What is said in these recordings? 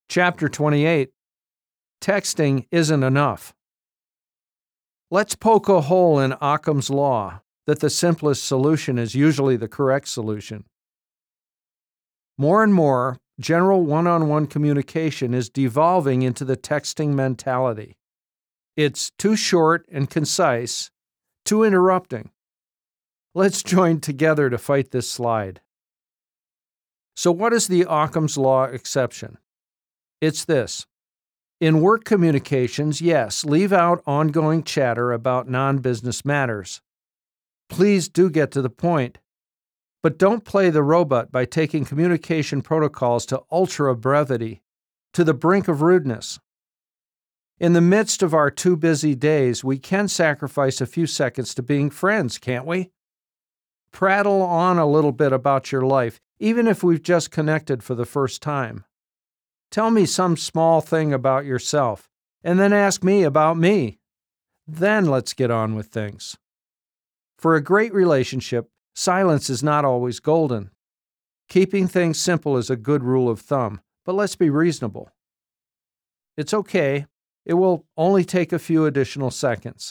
Chapter 28. Texting isn't enough. Let's poke a hole in Occam's law that the simplest solution is usually the correct solution. More and more, general one-on-one communication is devolving into the texting mentality. It's too short and concise, too interrupting. Let's join together to fight this slide. So what is the Occam's law exception? It's this. In work communications, yes, leave out ongoing chatter about non-business matters. Please do get to the point. But don't play the robot by taking communication protocols to ultra-brevity, to the brink of rudeness. In the midst of our too busy days, we can sacrifice a few seconds to being friends, can't we? Prattle on a little bit about your life, even if we've just connected for the first time. Tell me some small thing about yourself, and then ask me about me. Then let's get on with things. For a great relationship, silence is not always golden. Keeping things simple is a good rule of thumb, but let's be reasonable. It's okay. It will only take a few additional seconds.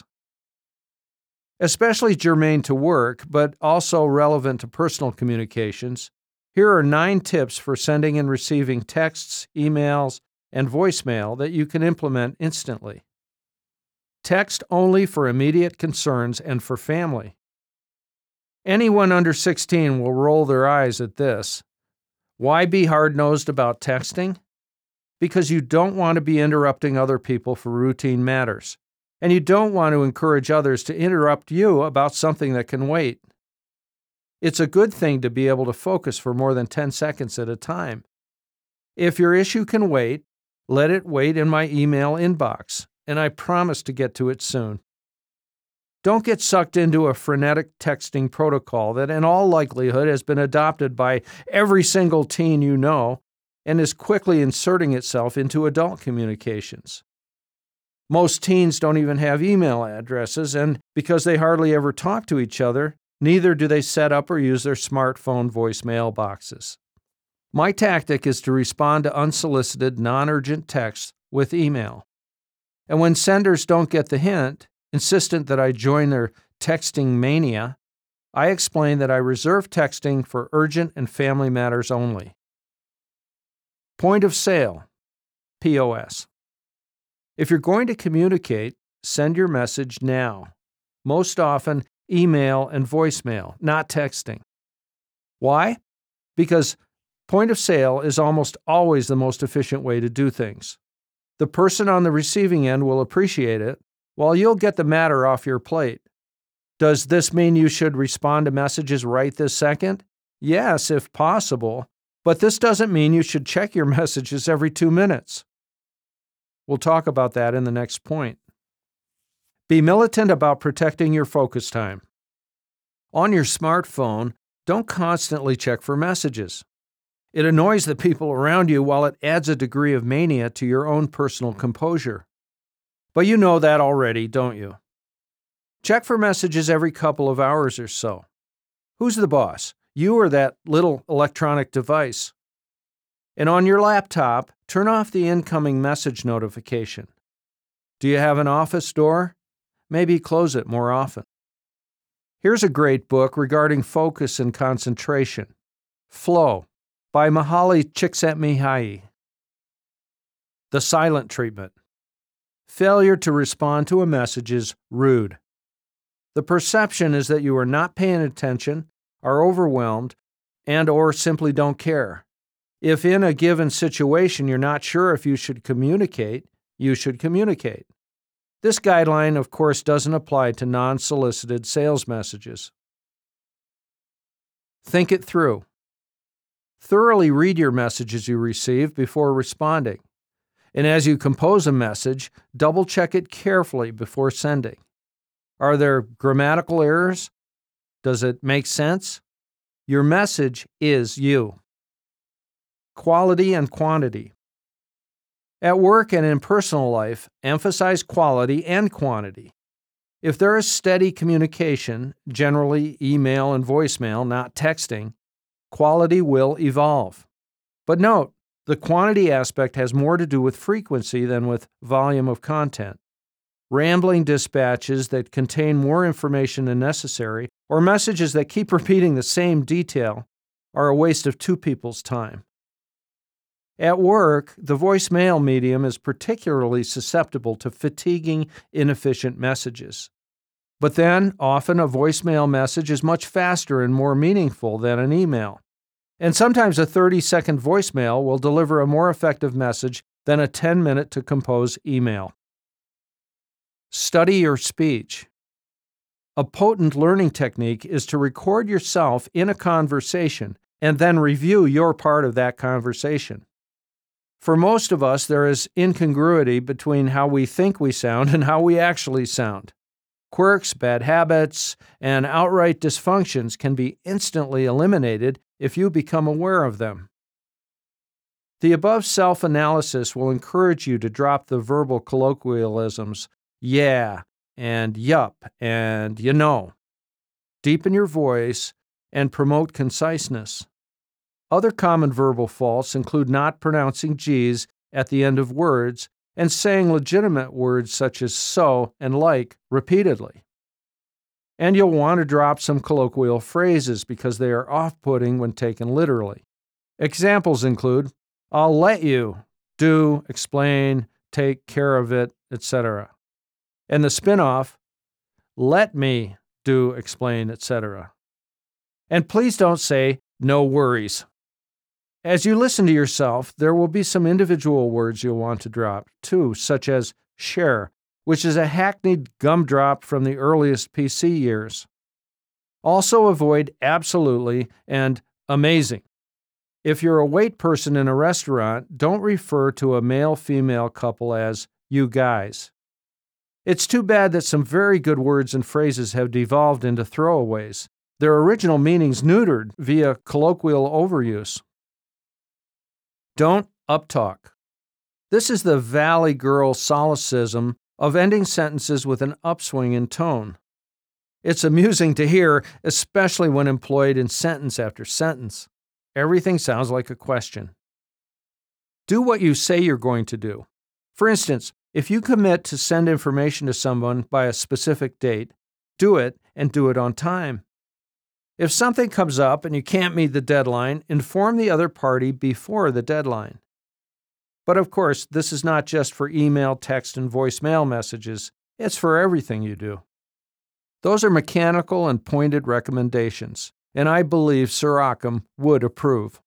Especially germane to work, but also relevant to personal communications, here are 9 tips for sending and receiving texts, emails, and voicemail that you can implement instantly. Text only for immediate concerns and for family. Anyone under 16 will roll their eyes at this. Why be hard-nosed about texting? Because you don't want to be interrupting other people for routine matters, and you don't want to encourage others to interrupt you about something that can wait. It's a good thing to be able to focus for more than 10 seconds at a time. If your issue can wait, let it wait in my email inbox, and I promise to get to it soon. Don't get sucked into a frenetic texting protocol that in all likelihood has been adopted by every single teen you know and is quickly inserting itself into adult communications. Most teens don't even have email addresses, and because they hardly ever talk to each other, neither do they set up or use their smartphone voicemail boxes. My tactic is to respond to unsolicited, non-urgent texts with email. And when senders don't get the hint, insistent that I join their texting mania, I explain that I reserve texting for urgent and family matters only. Point of sale, POS. If you're going to communicate, send your message now. Most often, email and voicemail, not texting. Why? Because point of sale is almost always the most efficient way to do things. The person on the receiving end will appreciate it, while you'll get the matter off your plate. Does this mean you should respond to messages right this second? Yes, if possible, but this doesn't mean you should check your messages every 2 minutes. We'll talk about that in the next point. Be militant about protecting your focus time. On your smartphone, don't constantly check for messages. It annoys the people around you while it adds a degree of mania to your own personal composure. But you know that already, don't you? Check for messages every couple of hours or so. Who's the boss? You or that little electronic device? And on your laptop, turn off the incoming message notification. Do you have an office door? Maybe close it more often. Here's a great book regarding focus and concentration. Flow, by Mihaly Csikszentmihalyi. The silent treatment. Failure to respond to a message is rude. The perception is that you are not paying attention, are overwhelmed, and/or simply don't care. If in a given situation you're not sure if you should communicate, you should communicate. This guideline, of course, doesn't apply to non-solicited sales messages. Think it through. Thoroughly read your messages you receive before responding. And as you compose a message, double-check it carefully before sending. Are there grammatical errors? Does it make sense? Your message is you. Quality and quantity. At work and in personal life, emphasize quality and quantity. If there is steady communication, generally email and voicemail, not texting, quality will evolve. But note, The quantity aspect has more to do with frequency than with volume of content. Rambling dispatches that contain more information than necessary, or messages that keep repeating the same detail, are a waste of two people's time. At work, the voicemail medium is particularly susceptible to fatiguing, inefficient messages. But then, often a voicemail message is much faster and more meaningful than an email. And sometimes a 30-second voicemail will deliver a more effective message than a 10-minute to compose email. Study your speech. A potent learning technique is to record yourself in a conversation and then review your part of that conversation. For most of us, there is incongruity between how we think we sound and how we actually sound. Quirks, bad habits, and outright dysfunctions can be instantly eliminated if you become aware of them. The above self-analysis will encourage you to drop the verbal colloquialisms, yeah, and yup, and you know. Deepen your voice and promote conciseness. Other common verbal faults include not pronouncing G's at the end of words and saying legitimate words such as so and like repeatedly. And you'll want to drop some colloquial phrases because they are off-putting when taken literally. Examples include, I'll let you, do, explain, take care of it, etc. And the spin-off, let me, do, explain, etc. And please don't say, no worries. As you listen to yourself, there will be some individual words you'll want to drop, too, such as share, which is a hackneyed gumdrop from the earliest PC years. Also avoid absolutely and amazing. If you're a wait person in a restaurant, don't refer to a male-female couple as you guys. It's too bad that some very good words and phrases have devolved into throwaways, their original meanings neutered via colloquial overuse. Don't uptalk. This is the Valley Girl solecism of ending sentences with an upswing in tone. It's amusing to hear, especially when employed in sentence after sentence. Everything sounds like a question. Do what you say you're going to do. For instance, if you commit to send information to someone by a specific date, do it and do it on time. If something comes up and you can't meet the deadline, inform the other party before the deadline. But of course, this is not just for email, text, and voicemail messages. It's for everything you do. Those are mechanical and pointed recommendations, and I believe Sir Occam would approve.